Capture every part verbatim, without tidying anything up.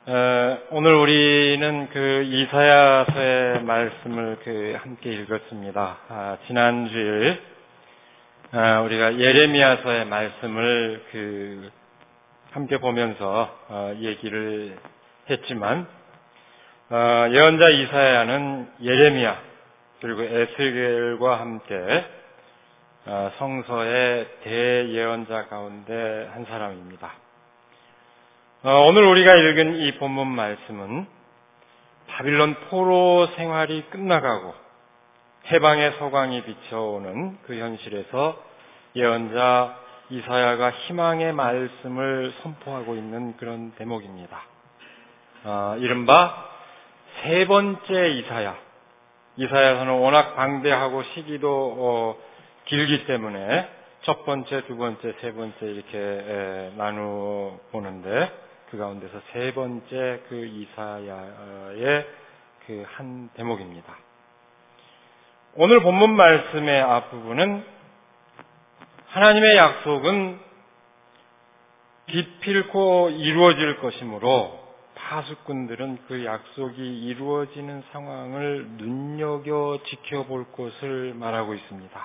어, 오늘 우리는 그 이사야서의 말씀을 그 함께 읽었습니다. 아, 지난 주일 아, 우리가 예레미야서의 말씀을 그 함께 보면서 어, 얘기를 했지만 어, 예언자 이사야는 예레미야 그리고 에스겔과 함께 어, 성서의 대예언자 가운데 한 사람입니다. 어, 오늘 우리가 읽은 이 본문 말씀은 바빌론 포로 생활이 끝나가고 해방의 서광이 비춰오는 그 현실에서 예언자 이사야가 희망의 말씀을 선포하고 있는 그런 대목입니다. 어, 이른바 세 번째 이사야. 이사야서는 워낙 방대하고 시기도 어, 길기 때문에 첫 번째, 두 번째, 세 번째 이렇게 에, 나누어 보는데 그 가운데서 세 번째 그 이사야의 그 한 대목입니다. 오늘 본문 말씀의 앞부분은 하나님의 약속은 기필코 이루어질 것이므로 파수꾼들은 그 약속이 이루어지는 상황을 눈여겨 지켜볼 것을 말하고 있습니다.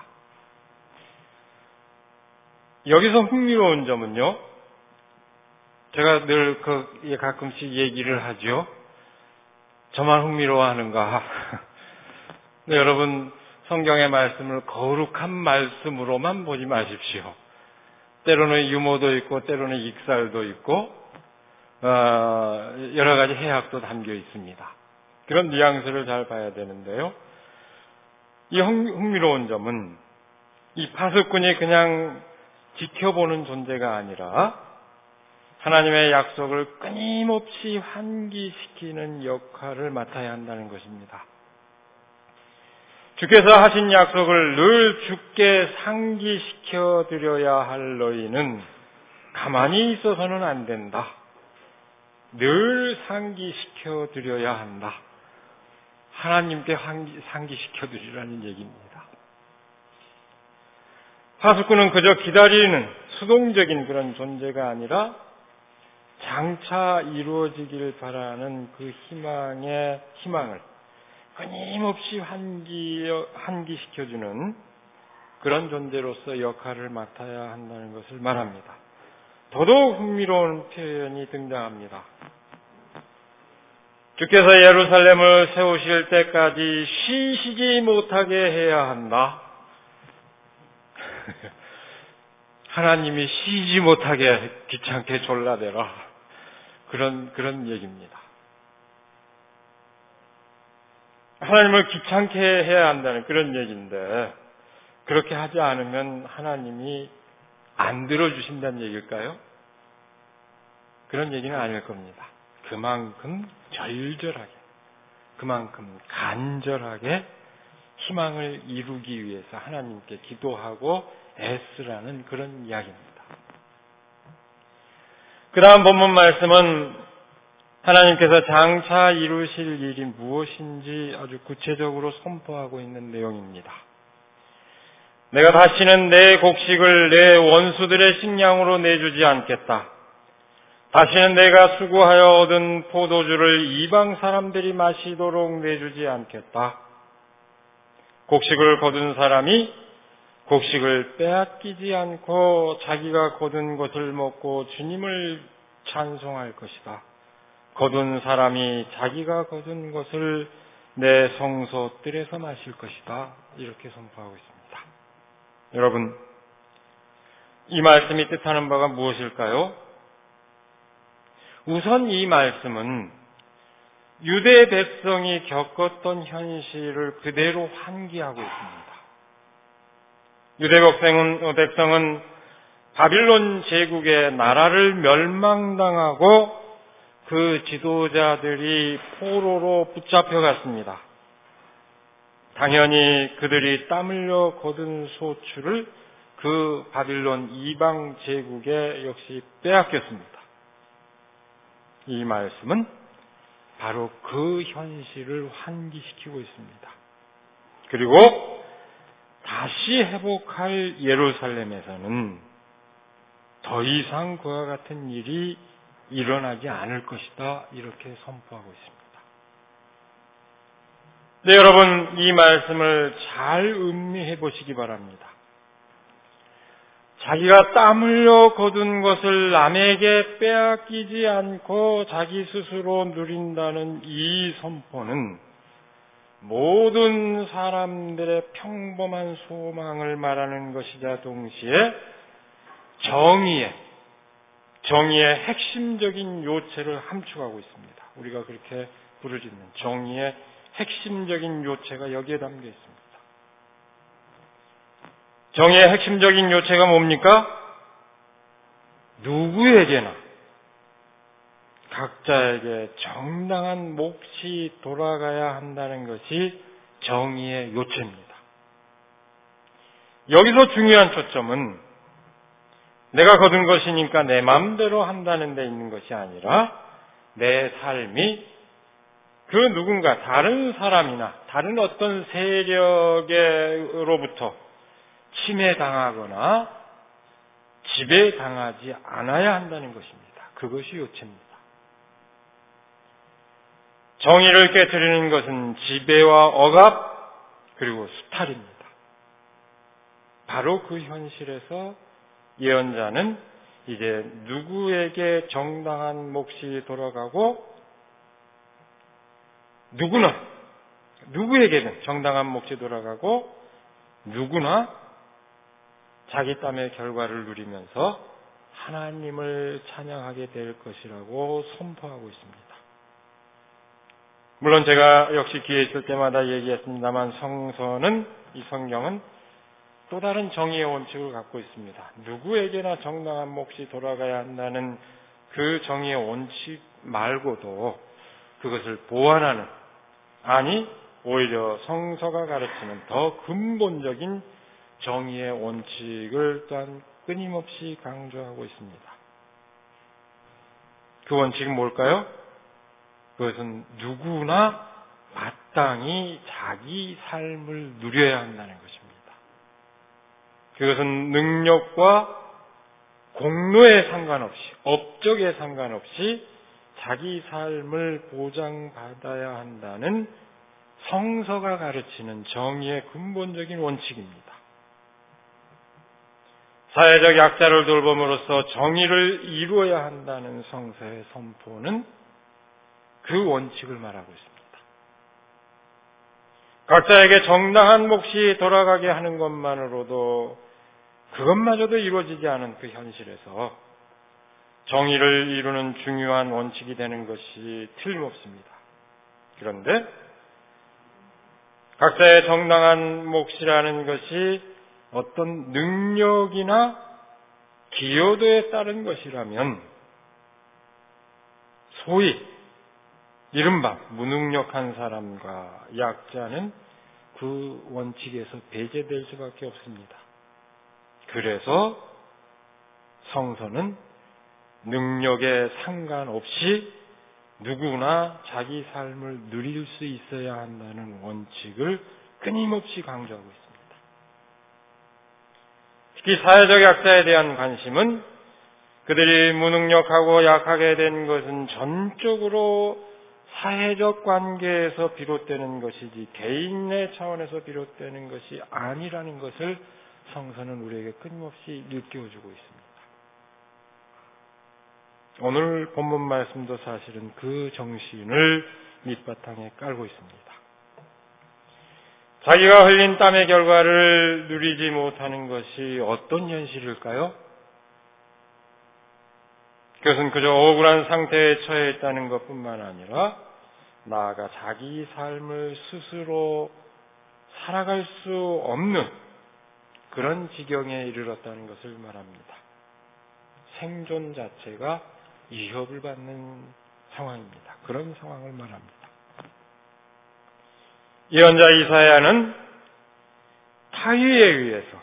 여기서 흥미로운 점은요, 제가 늘 그 가끔씩 얘기를 하죠. 저만 흥미로워하는가? 네, 여러분 성경의 말씀을 거룩한 말씀으로만 보지 마십시오. 때로는 유머도 있고 때로는 익살도 있고 어, 여러 가지 해학도 담겨 있습니다. 그런 뉘앙스를 잘 봐야 되는데요. 이 흥미로운 점은 이 파수꾼이 그냥 지켜보는 존재가 아니라 하나님의 약속을 끊임없이 환기시키는 역할을 맡아야 한다는 것입니다. 주께서 하신 약속을 늘 주께 상기시켜 드려야 할 너희는 가만히 있어서는 안 된다. 늘 상기시켜 드려야 한다. 하나님께 상기시켜 드리라는 얘기입니다. 파수꾼은 그저 기다리는 수동적인 그런 존재가 아니라 장차 이루어지길 바라는 그 희망의 희망을 끊임없이 환기, 환기시켜주는 그런 존재로서 역할을 맡아야 한다는 것을 말합니다. 더더욱 흥미로운 표현이 등장합니다. 주께서 예루살렘을 세우실 때까지 쉬시지 못하게 해야 한다. 하나님이 쉬지 못하게 귀찮게 졸라대라. 그런, 그런 얘기입니다. 하나님을 귀찮게 해야 한다는 그런 얘기인데, 그렇게 하지 않으면 하나님이 안 들어주신다는 얘기일까요? 그런 얘기는 아닐 겁니다. 그만큼 절절하게, 그만큼 간절하게 희망을 이루기 위해서 하나님께 기도하고 애쓰라는 그런 이야기입니다. 그 다음 본문 말씀은 하나님께서 장차 이루실 일이 무엇인지 아주 구체적으로 선포하고 있는 내용입니다. 내가 다시는 내 곡식을 내 원수들의 식량으로 내주지 않겠다. 다시는 내가 수고하여 얻은 포도주를 이방 사람들이 마시도록 내주지 않겠다. 곡식을 거둔 사람이 곡식을 빼앗기지 않고 자기가 거둔 것을 먹고 주님을 찬송할 것이다. 거둔 사람이 자기가 거둔 것을 내 성소 뜰에서 마실 것이다. 이렇게 선포하고 있습니다. 여러분, 이 말씀이 뜻하는 바가 무엇일까요? 우선 이 말씀은 유대 백성이 겪었던 현실을 그대로 환기하고 있습니다. 유대 백성은, 백성은 바빌론 제국의 나라를 멸망당하고 그 지도자들이 포로로 붙잡혀갔습니다. 당연히 그들이 땀 흘려 거둔 소출을 그 바빌론 이방 제국에 역시 빼앗겼습니다. 이 말씀은 바로 그 현실을 환기시키고 있습니다. 그리고 다시 회복할 예루살렘에서는 더 이상 그와 같은 일이 일어나지 않을 것이다. 이렇게 선포하고 있습니다. 네, 여러분, 이 말씀을 잘 음미해 보시기 바랍니다. 자기가 땀 흘려 거둔 것을 남에게 빼앗기지 않고 자기 스스로 누린다는 이 선포는 모든 사람들의 평범한 소망을 말하는 것이자 동시에 정의의, 정의의 핵심적인 요체를 함축하고 있습니다. 우리가 그렇게 부르짖는 정의의 핵심적인 요체가 여기에 담겨 있습니다. 정의의 핵심적인 요체가 뭡니까? 누구에게나 각자에게 정당한 몫이 돌아가야 한다는 것이 정의의 요체입니다. 여기서 중요한 초점은 내가 거둔 것이니까 내 마음대로 한다는 데 있는 것이 아니라 내 삶이 그 누군가 다른 사람이나 다른 어떤 세력으로부터 침해당하거나 지배당하지 않아야 한다는 것입니다. 그것이 요체입니다. 정의를 깨트리는 것은 지배와 억압 그리고 수탈입니다. 바로 그 현실에서 예언자는 이제 누구에게 정당한 몫이 돌아가고 누구나 누구에게는 정당한 몫이 돌아가고 누구나 자기 땀의 결과를 누리면서 하나님을 찬양하게 될 것이라고 선포하고 있습니다. 물론 제가 역시 기회 있을 때마다 얘기했습니다만 성서는, 이 성경은 또 다른 정의의 원칙을 갖고 있습니다. 누구에게나 정당한 몫이 돌아가야 한다는 그 정의의 원칙 말고도 그것을 보완하는, 아니 오히려 성서가 가르치는 더 근본적인 정의의 원칙을 또한 끊임없이 강조하고 있습니다. 그 원칙은 뭘까요? 그것은 누구나 마땅히 자기 삶을 누려야 한다는 것입니다. 그것은 능력과 공로에 상관없이, 업적에 상관없이 자기 삶을 보장받아야 한다는 성서가 가르치는 정의의 근본적인 원칙입니다. 사회적 약자를 돌봄으로써 정의를 이루어야 한다는 성서의 선포는 그 원칙을 말하고 있습니다. 각자에게 정당한 몫이 돌아가게 하는 것만으로도 그것마저도 이루어지지 않은 그 현실에서 정의를 이루는 중요한 원칙이 되는 것이 틀림없습니다. 그런데 각자의 정당한 몫이라는 것이 어떤 능력이나 기여도에 따른 것이라면 소위 이른바 무능력한 사람과 약자는 그 원칙에서 배제될 수밖에 없습니다. 그래서 성서는 능력에 상관없이 누구나 자기 삶을 누릴 수 있어야 한다는 원칙을 끊임없이 강조하고 있습니다. 특히 사회적 약자에 대한 관심은 그들이 무능력하고 약하게 된 것은 전적으로 사회적 관계에서 비롯되는 것이지 개인의 차원에서 비롯되는 것이 아니라는 것을 성서는 우리에게 끊임없이 일깨워주고 있습니다. 오늘 본문 말씀도 사실은 그 정신을 밑바탕에 깔고 있습니다. 자기가 흘린 땀의 결과를 누리지 못하는 것이 어떤 현실일까요? 그것은 그저 억울한 상태에 처해 있다는 것뿐만 아니라 나아가 자기 삶을 스스로 살아갈 수 없는 그런 지경에 이르렀다는 것을 말합니다. 생존 자체가 위협을 받는 상황입니다. 그런 상황을 말합니다. 예언자 이사야는 타의에 의해서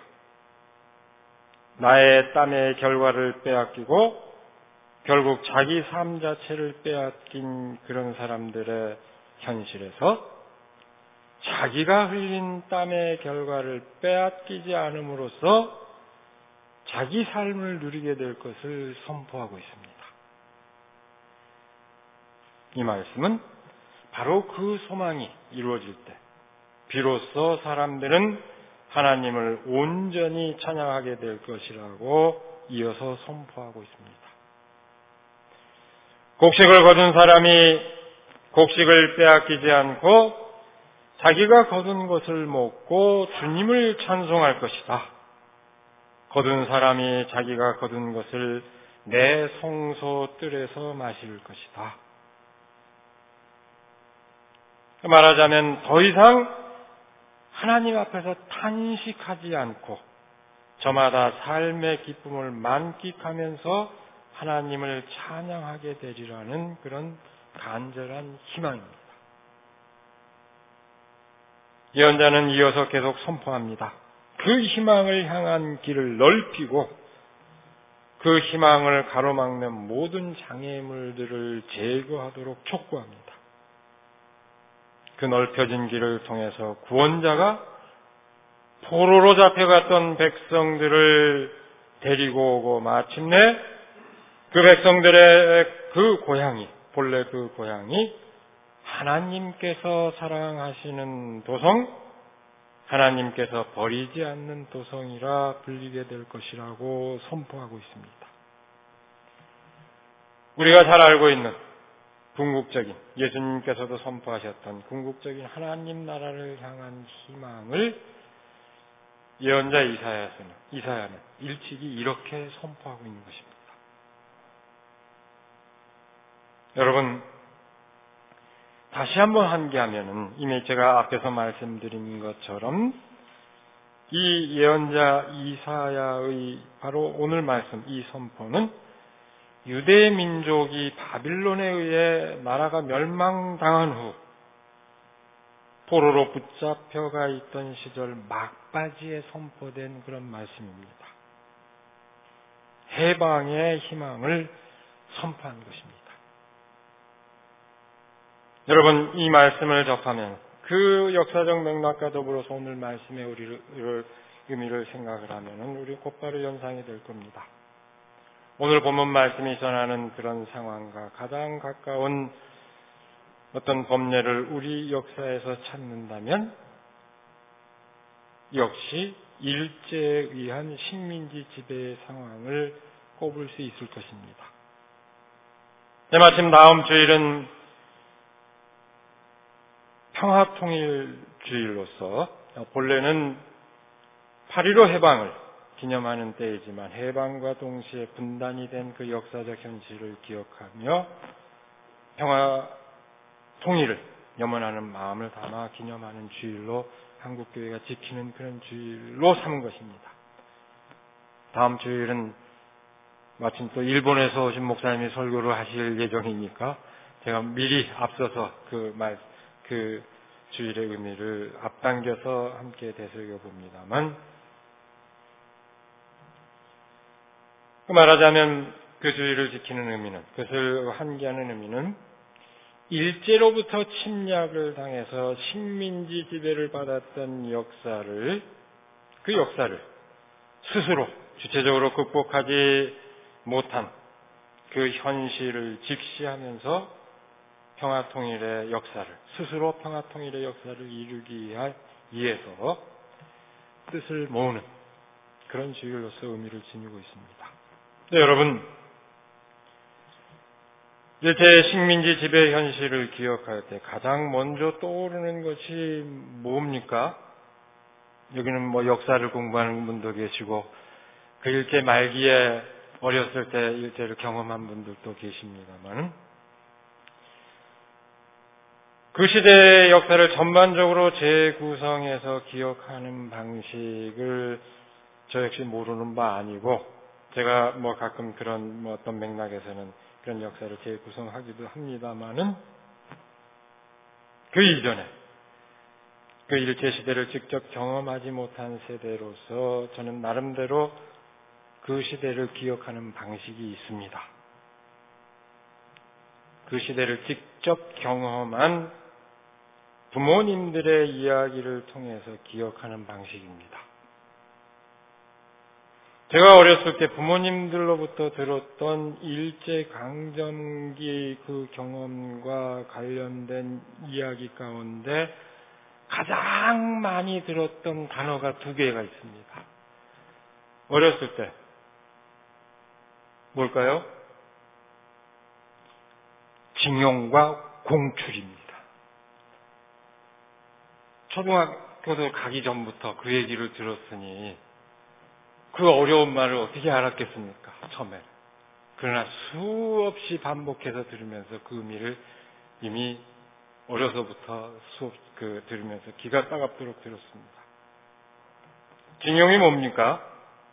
나의 땀의 결과를 빼앗기고 결국 자기 삶 자체를 빼앗긴 그런 사람들의 현실에서 자기가 흘린 땀의 결과를 빼앗기지 않음으로써 자기 삶을 누리게 될 것을 선포하고 있습니다. 이 말씀은 바로 그 소망이 이루어질 때 비로소 사람들은 하나님을 온전히 찬양하게 될 것이라고 이어서 선포하고 있습니다. 곡식을 거둔 사람이 곡식을 빼앗기지 않고 자기가 거둔 것을 먹고 주님을 찬송할 것이다. 거둔 사람이 자기가 거둔 것을 내 성소 뜰에서 마실 것이다. 말하자면 더 이상 하나님 앞에서 탄식하지 않고 저마다 삶의 기쁨을 만끽하면서 하나님을 찬양하게 되리라는 그런 간절한 희망입니다. 예언자는 이어서 계속 선포합니다. 그 희망을 향한 길을 넓히고 그 희망을 가로막는 모든 장애물들을 제거하도록 촉구합니다. 그 넓혀진 길을 통해서 구원자가 포로로 잡혀갔던 백성들을 데리고 오고 마침내 그 백성들의 그 고향이, 본래 그 고향이 하나님께서 사랑하시는 도성, 하나님께서 버리지 않는 도성이라 불리게 될 것이라고 선포하고 있습니다. 우리가 잘 알고 있는 궁극적인, 예수님께서도 선포하셨던 궁극적인 하나님 나라를 향한 희망을 예언자 이사야서는, 이사야는 일찍이 이렇게 선포하고 있는 것입니다. 여러분, 다시 한번 한계하면은 이미 제가 앞에서 말씀드린 것처럼 이 예언자 이사야의 바로 오늘 말씀, 이 선포는 유대 민족이 바빌론에 의해 나라가 멸망당한 후 포로로 붙잡혀가 있던 시절 막바지에 선포된 그런 말씀입니다. 해방의 희망을 선포한 것입니다. 여러분, 이 말씀을 접하면 그 역사적 맥락과 더불어서 오늘 말씀의 우리를, 의미를 생각을 하면 우리 곧바로 연상이 될 겁니다. 오늘 본문 말씀이 전하는 그런 상황과 가장 가까운 어떤 법례를 우리 역사에서 찾는다면 역시 일제에 의한 식민지 지배의 상황을 꼽을 수 있을 것입니다. 마침 다음 주일은 평화통일주일로서 본래는 팔일오 해방을 기념하는 때이지만 해방과 동시에 분단이 된 그 역사적 현실을 기억하며 평화 통일을 염원하는 마음을 담아 기념하는 주일로 한국교회가 지키는 그런 주일로 삼은 것입니다. 다음 주일은 마침 또 일본에서 오신 목사님이 설교를 하실 예정이니까 제가 미리 앞서서 그 말, 그 주일의 의미를 앞당겨서 함께 되새겨 봅니다만, 말하자면 그 주일을 지키는 의미는, 그것을 환기하는 의미는 일제로부터 침략을 당해서 식민지 지배를 받았던 역사를, 그 역사를 스스로 주체적으로 극복하지 못한 그 현실을 직시하면서 평화통일의 역사를, 스스로 평화통일의 역사를 이루기 위해서 뜻을 모으는 그런 주일로서 의미를 지니고 있습니다. 네, 여러분, 일제 식민지 지배 현실을 기억할 때 가장 먼저 떠오르는 것이 뭡니까? 여기는 뭐 역사를 공부하는 분도 계시고 그 일제 말기에 어렸을 때 일제를 경험한 분들도 계십니다만, 그 시대의 역사를 전반적으로 재구성해서 기억하는 방식을 저 역시 모르는 바 아니고, 제가 뭐 가끔 그런 뭐 어떤 맥락에서는 그런 역사를 재구성하기도 합니다만은, 그 이전에 그 일제 시대를 직접 경험하지 못한 세대로서 저는 나름대로 그 시대를 기억하는 방식이 있습니다. 그 시대를 직접 경험한 부모님들의 이야기를 통해서 기억하는 방식입니다. 제가 어렸을 때 부모님들로부터 들었던 일제강점기 그 경험과 관련된 이야기 가운데 가장 많이 들었던 단어가 두 개가 있습니다. 어렸을 때 뭘까요? 징용과 공출입니다. 초등학교도 가기 전부터 그 얘기를 들었으니 그 어려운 말을 어떻게 알았겠습니까? 처음에. 그러나 수없이 반복해서 들으면서 그 의미를 이미 어려서부터 수업 그 들으면서 귀가 따갑도록 들었습니다. 징용이 뭡니까?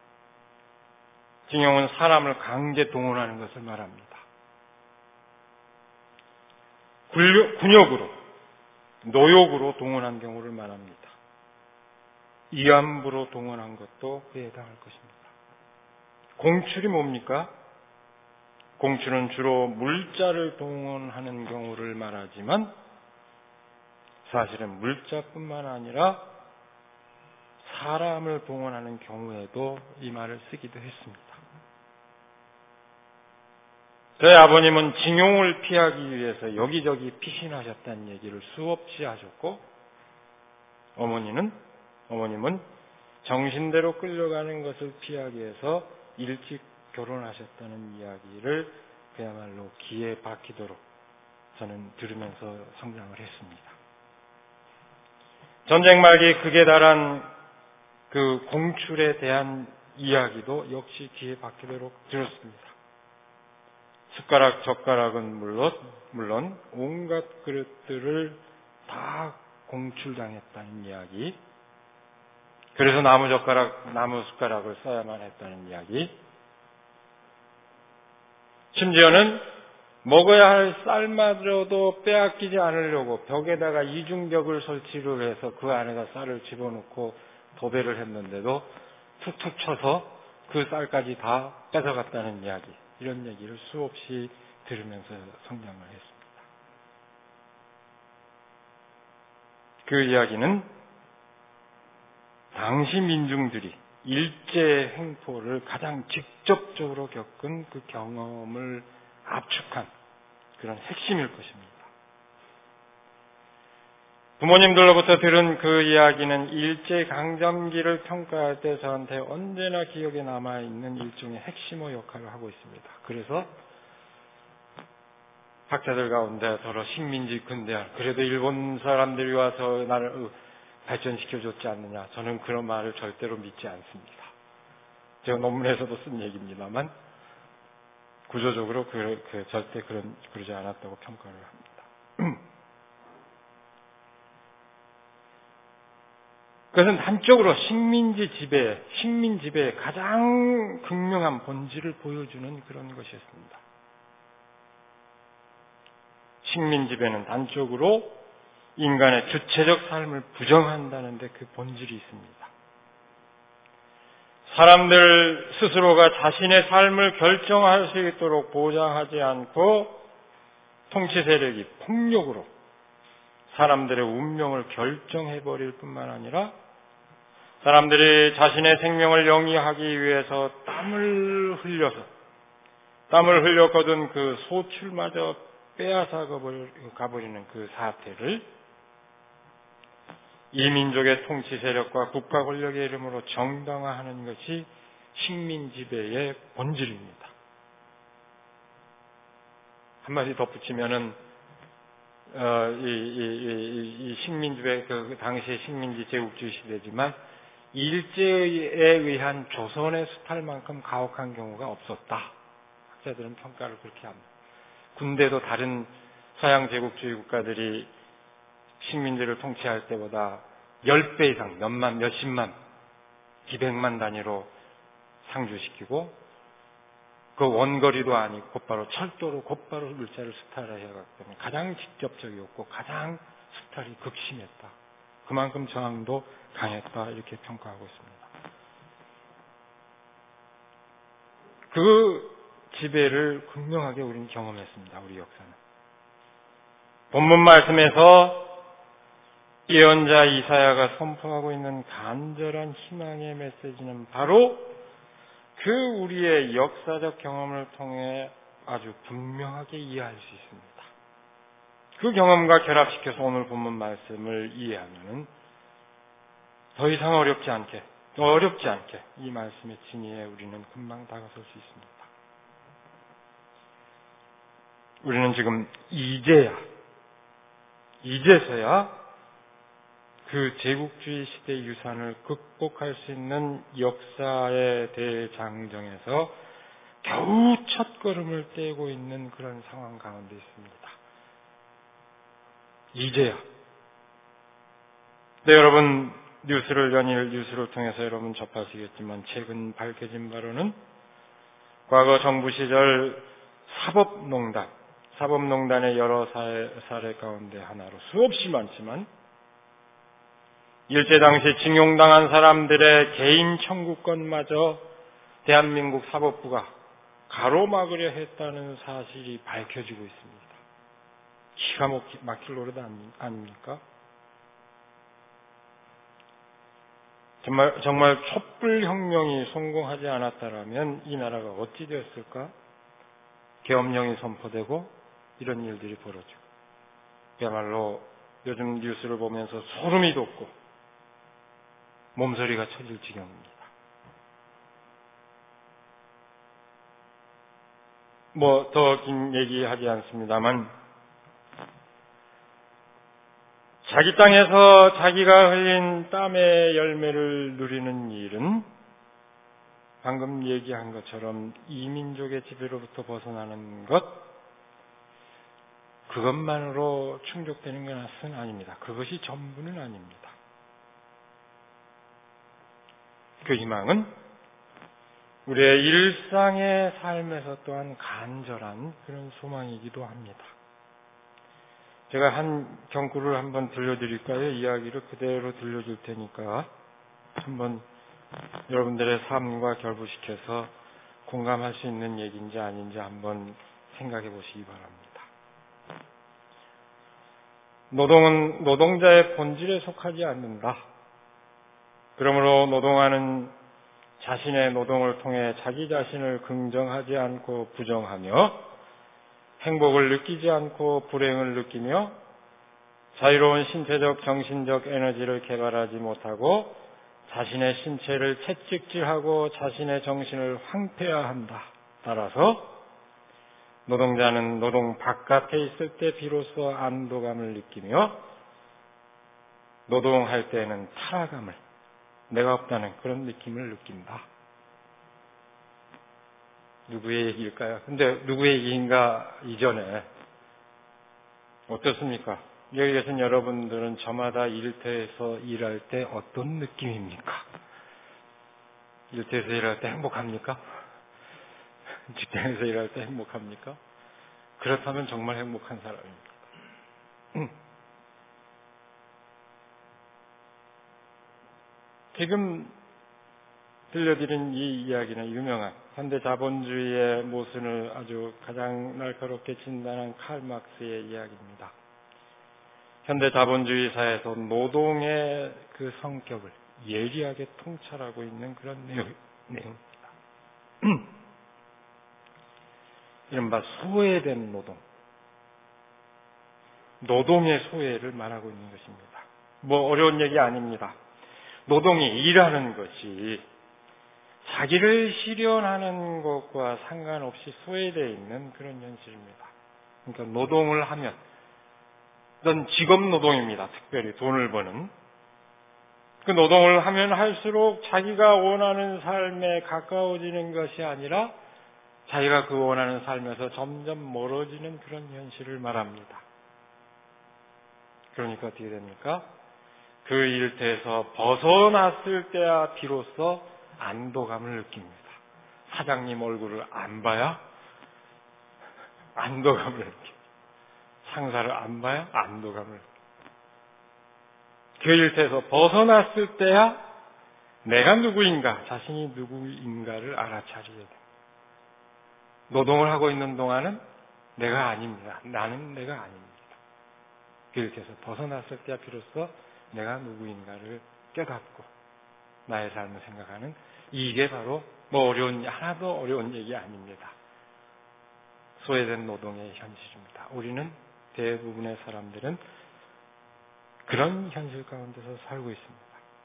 징용은 사람을 강제 동원하는 것을 말합니다. 군욕으로, 노욕으로 동원한 경우를 말합니다. 이함부로 동원한 것도 그에 해당할 것입니다. 공출이 뭡니까? 공출은 주로 물자를 동원하는 경우를 말하지만 사실은 물자뿐만 아니라 사람을 동원하는 경우에도 이 말을 쓰기도 했습니다. 저희 아버님은 징용을 피하기 위해서 여기저기 피신하셨다는 얘기를 수없이 하셨고, 어머니는, 어머님은 정신대로 끌려가는 것을 피하기 위해서 일찍 결혼하셨다는 이야기를 그야말로 귀에 박히도록 저는 들으면서 성장을 했습니다. 전쟁 말기 극에 달한 그 공출에 대한 이야기도 역시 귀에 박히도록 들었습니다. 숟가락, 젓가락은 물론, 물론 온갖 그릇들을 다 공출당했다는 이야기. 그래서 나무 젓가락, 나무 숟가락을 써야만 했다는 이야기. 심지어는 먹어야 할 쌀마저도 빼앗기지 않으려고 벽에다가 이중벽을 설치를 해서 그 안에다 쌀을 집어넣고 도배를 했는데도 툭툭 쳐서 그 쌀까지 다 뺏어갔다는 이야기. 이런 얘기를 수없이 들으면서 성장을 했습니다. 그 이야기는 당시 민중들이 일제 횡포를 가장 직접적으로 겪은 그 경험을 압축한 그런 핵심일 것입니다. 부모님들로부터 들은 그 이야기는 일제강점기를 평가할 때 저한테 언제나 기억에 남아있는 일종의 핵심어 역할을 하고 있습니다. 그래서 학자들 가운데 더러 식민지 근대화, 그래도 일본 사람들이 와서 나를 발전시켜줬지 않느냐, 저는 그런 말을 절대로 믿지 않습니다. 제가 논문에서도 쓴 얘기입니다만 구조적으로 그, 그 절대 그런, 그러지 않았다고 평가를 합니다. 그것은 한쪽으로 식민지 지배, 식민 지배의 가장 극명한 본질을 보여주는 그런 것이었습니다. 식민 지배는 단적으로 인간의 주체적 삶을 부정한다는 데 그 본질이 있습니다. 사람들 스스로가 자신의 삶을 결정할 수 있도록 보장하지 않고 통치 세력이 폭력으로 사람들의 운명을 결정해버릴 뿐만 아니라 사람들이 자신의 생명을 영위하기 위해서 땀을 흘려서 땀을 흘려 거둔 그 소출마저 빼앗아 가버리는 그 사태를 이 민족의 통치 세력과 국가 권력의 이름으로 정당화하는 것이 식민 지배의 본질입니다. 한마디 덧붙이면은 어, 이, 이, 이, 이 식민지배, 그 당시의 식민지 제국주의 시대지만 일제에 의한 조선의 수탈만큼 가혹한 경우가 없었다. 학자들은 평가를 그렇게 합니다. 군대도 다른 서양 제국주의 국가들이 식민지를 통치할 때보다 십 배 이상, 몇만, 몇십만, 기백만 단위로 상주시키고 그 원거리도 아니고 곧바로 철도로 곧바로 물자를 수탈을 해갔기 때문에 가장 직접적이었고 가장 수탈이 극심했다. 그만큼 저항도 강했다. 이렇게 평가하고 있습니다. 그 지배를 극명하게 우리는 경험했습니다. 우리 역사는. 본문 말씀에서 예언자 이사야가 선포하고 있는 간절한 희망의 메시지는 바로 그 우리의 역사적 경험을 통해 아주 분명하게 이해할 수 있습니다. 그 경험과 결합시켜서 오늘 본문 말씀을 이해하면 더 이상 어렵지 않게, 더 어렵지 않게 이 말씀의 진리에 우리는 금방 다가설 수 있습니다. 우리는 지금 이제야, 이제서야 그 제국주의 시대 유산을 극복할 수 있는 역사의 대장정에서 겨우 첫 걸음을 떼고 있는 그런 상황 가운데 있습니다. 이제야. 네, 여러분 뉴스를 연일 뉴스를 통해서 여러분 접하시겠지만 최근 밝혀진 바로는 과거 정부 시절 사법농단, 사법농단의 여러 사례, 사례 가운데 하나로 수없이 많지만 일제당시 징용당한 사람들의 개인 청구권마저 대한민국 사법부가 가로막으려 했다는 사실이 밝혀지고 있습니다. 기가 막힐 노릇 아닙니까? 정말, 정말 촛불혁명이 성공하지 않았다라면 이 나라가 어찌 되었을까? 계엄령이 선포되고 이런 일들이 벌어지고 그야말로 요즘 뉴스를 보면서 소름이 돋고 몸서리가 쳐질 지경입니다. 뭐 더 긴 얘기하지 않습니다만 자기 땅에서 자기가 흘린 땀의 열매를 누리는 일은 방금 얘기한 것처럼 이민족의 지배로부터 벗어나는 것, 그것만으로 충족되는 것은 아닙니다. 그것이 전부는 아닙니다. 그 희망은 우리의 일상의 삶에서 또한 간절한 그런 소망이기도 합니다. 제가 한 경구를 한번 들려드릴까요? 이야기를 그대로 들려줄 테니까 한번 여러분들의 삶과 결부시켜서 공감할 수 있는 얘기인지 아닌지 한번 생각해 보시기 바랍니다. 노동은 노동자의 본질에 속하지 않는다. 그러므로 노동하는 자신의 노동을 통해 자기 자신을 긍정하지 않고 부정하며 행복을 느끼지 않고 불행을 느끼며 자유로운 신체적 정신적 에너지를 개발하지 못하고 자신의 신체를 채찍질하고 자신의 정신을 황폐화한다. 따라서 노동자는 노동 바깥에 있을 때 비로소 안도감을 느끼며 노동할 때에는 타락감을, 내가 없다는 그런 느낌을 느낀다. 누구의 얘기일까요? 근데 누구의 얘기인가 이전에 어떻습니까? 여기 계신 여러분들은 저마다 일터에서 일할 때 어떤 느낌입니까? 일터에서 일할 때 행복합니까? 직장에서 일할 때 행복합니까? 그렇다면 정말 행복한 사람입니다. 지금 들려드린 이 이야기는 유명한 현대 자본주의의 모순을 아주 가장 날카롭게 진단한 칼 막스의 이야기입니다. 현대 자본주의 사회에서 노동의 그 성격을 예리하게 통찰하고 있는 그런 내용, 내용입니다. 이른바 소외된 노동, 노동의 소외를 말하고 있는 것입니다. 뭐 어려운 얘기 아닙니다. 노동이 일하는 것이 자기를 실현하는 것과 상관없이 소외되어 있는 그런 현실입니다. 그러니까 노동을 하면, 이건 직업 노동입니다. 특별히 돈을 버는. 그 노동을 하면 할수록 자기가 원하는 삶에 가까워지는 것이 아니라 자기가 그 원하는 삶에서 점점 멀어지는 그런 현실을 말합니다. 그러니까 어떻게 됩니까? 그 일터에서 벗어났을 때야 비로소 안도감을 느낍니다. 사장님 얼굴을 안 봐야 안도감을 느낍니다. 상사를 안 봐야 안도감을 느낍니다. 그 일터에서 벗어났을 때야 내가 누구인가, 자신이 누구인가를 알아차리게 됩니다. 노동을 하고 있는 동안은 내가 아닙니다. 나는 내가 아닙니다. 그 일터에서 벗어났을 때야 비로소 내가 누구인가를 깨닫고 나의 삶을 생각하는, 이게 바로 뭐 어려운, 하나도 어려운 얘기 아닙니다. 소외된 노동의 현실입니다. 우리는 대부분의 사람들은 그런 현실 가운데서 살고 있습니다.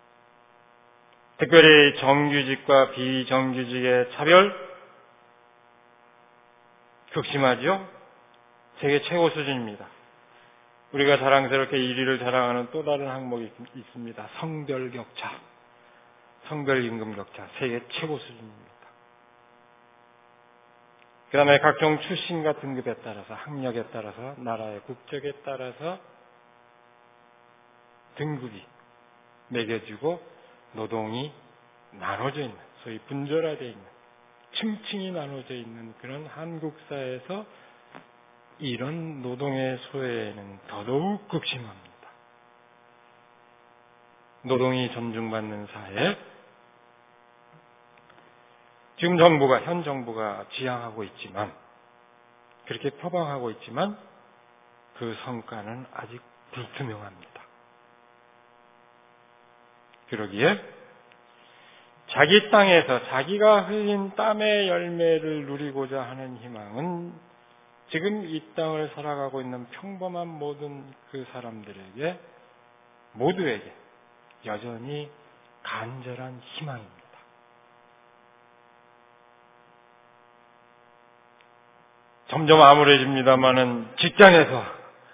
특별히 정규직과 비정규직의 차별 극심하죠? 세계 최고 수준입니다. 우리가 자랑스럽게 일 위를 자랑하는 또 다른 항목이 있습니다. 성별 격차, 성별 임금 격차, 세계 최고 수준입니다. 그 다음에 각종 출신과 등급에 따라서, 학력에 따라서, 나라의 국적에 따라서 등급이 매겨지고 노동이 나눠져 있는, 소위 분절화되어 있는, 층층이 나눠져 있는 그런 한국 사회에서 이런 노동의 소외는 더더욱 극심합니다. 노동이 존중받는 사회, 지금 정부가, 현 정부가 지향하고 있지만, 그렇게 표방하고 있지만 그 성과는 아직 불투명합니다. 그러기에 자기 땅에서 자기가 흘린 땀의 열매를 누리고자 하는 희망은 지금 이 땅을 살아가고 있는 평범한 모든 그 사람들에게, 모두에게 여전히 간절한 희망입니다. 점점 암울해집니다마는 직장에서,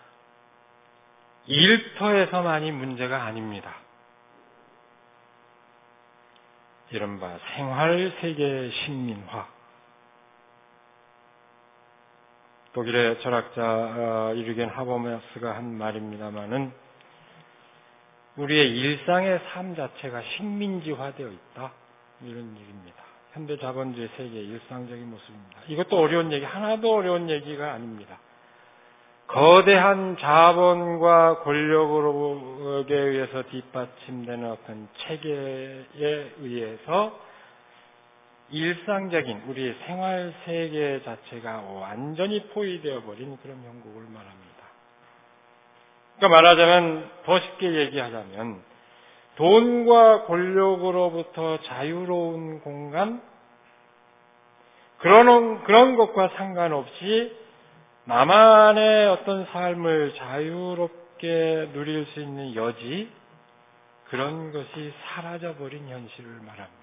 일터에서만이 문제가 아닙니다. 이른바 생활세계 식민화. 독일의 철학자 이르겐 하버마스가 한 말입니다마는 우리의 일상의 삶 자체가 식민지화되어 있다. 이런 얘기입니다. 현대 자본주의 세계의 일상적인 모습입니다. 이것도 어려운 얘기, 하나도 어려운 얘기가 아닙니다. 거대한 자본과 권력에 의해서 뒷받침되는 어떤 체계에 의해서 일상적인 우리의 생활 세계 자체가 완전히 포위되어 버린 그런 형국을 말합니다. 그러니까 말하자면, 더 쉽게 얘기하자면 돈과 권력으로부터 자유로운 공간, 그런, 그런 것과 상관없이 나만의 어떤 삶을 자유롭게 누릴 수 있는 여지, 그런 것이 사라져버린 현실을 말합니다.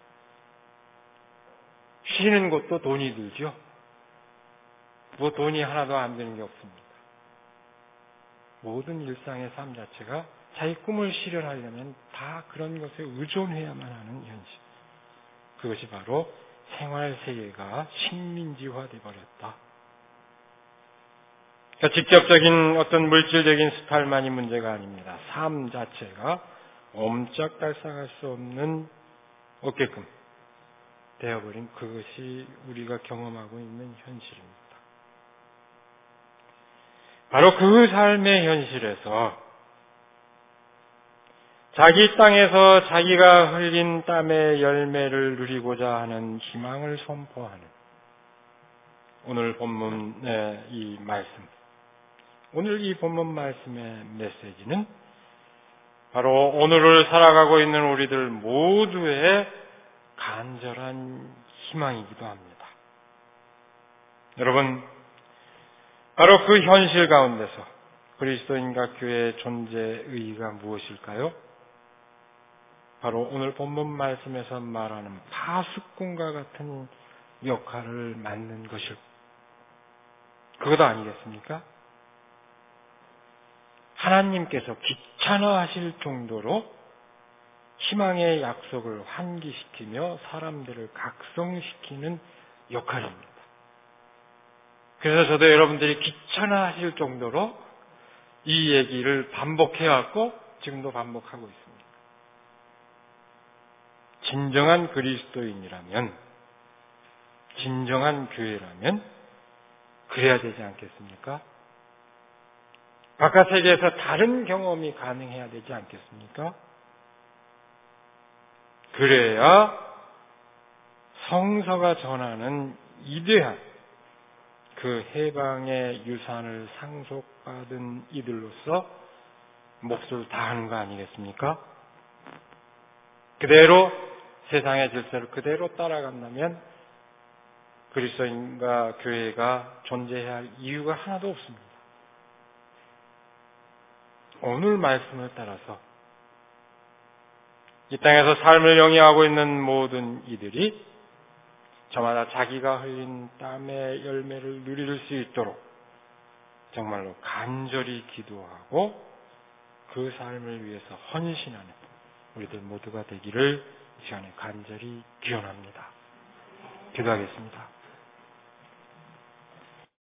쉬는 것도 돈이 들죠. 뭐 돈이 하나도 안 되는 게 없습니다. 모든 일상의 삶 자체가 자기 꿈을 실현하려면 다 그런 것에 의존해야만 하는 현실. 그것이 바로 생활세계가 식민지화되어 버렸다. 그러니까 직접적인 어떤 물질적인 수탈만이 문제가 아닙니다. 삶 자체가 옴짝달싹할 수 없는 없게끔 되어버린, 그것이 우리가 경험하고 있는 현실입니다. 바로 그 삶의 현실에서 자기 땅에서 자기가 흘린 땀의 열매를 누리고자 하는 희망을 선포하는 오늘 본문의 이 말씀, 오늘 이 본문 말씀의 메시지는 바로 오늘을 살아가고 있는 우리들 모두의 간절한 희망이기도 합니다. 여러분, 바로 그 현실 가운데서 그리스도인과 교회의 존재의 의의가 무엇일까요? 바로 오늘 본문 말씀에서 말하는 파수꾼과 같은 역할을 맡는 것일, 그것 아니겠습니까? 하나님께서 귀찮아하실 정도로 희망의 약속을 환기시키며 사람들을 각성시키는 역할입니다. 그래서 저도 여러분들이 귀찮아하실 정도로 이 얘기를 반복해왔고 지금도 반복하고 있습니다. 진정한 그리스도인이라면, 진정한 교회라면 그래야 되지 않겠습니까? 바깥 세계에서 다른 경험이 가능해야 되지 않겠습니까? 그래야 성서가 전하는 이대한 그 해방의 유산을 상속받은 이들로서 몫을 다하는 거 아니겠습니까? 그대로 세상의 질서를 그대로 따라간다면 그리스도인과 교회가 존재해야 할 이유가 하나도 없습니다. 오늘 말씀을 따라서 이 땅에서 삶을 영위하고 있는 모든 이들이 저마다 자기가 흘린 땀의 열매를 누릴 수 있도록 정말로 간절히 기도하고 그 삶을 위해서 헌신하는 우리들 모두가 되기를 이 시간에 간절히 기원합니다. 기도하겠습니다.